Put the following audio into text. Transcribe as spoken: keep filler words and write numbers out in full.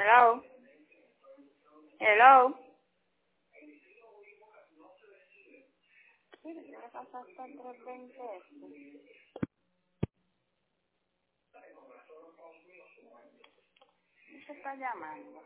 Hello. Hello. Mira, ya le pasaste el trescientos veinte este. ¿Quién se está llamando?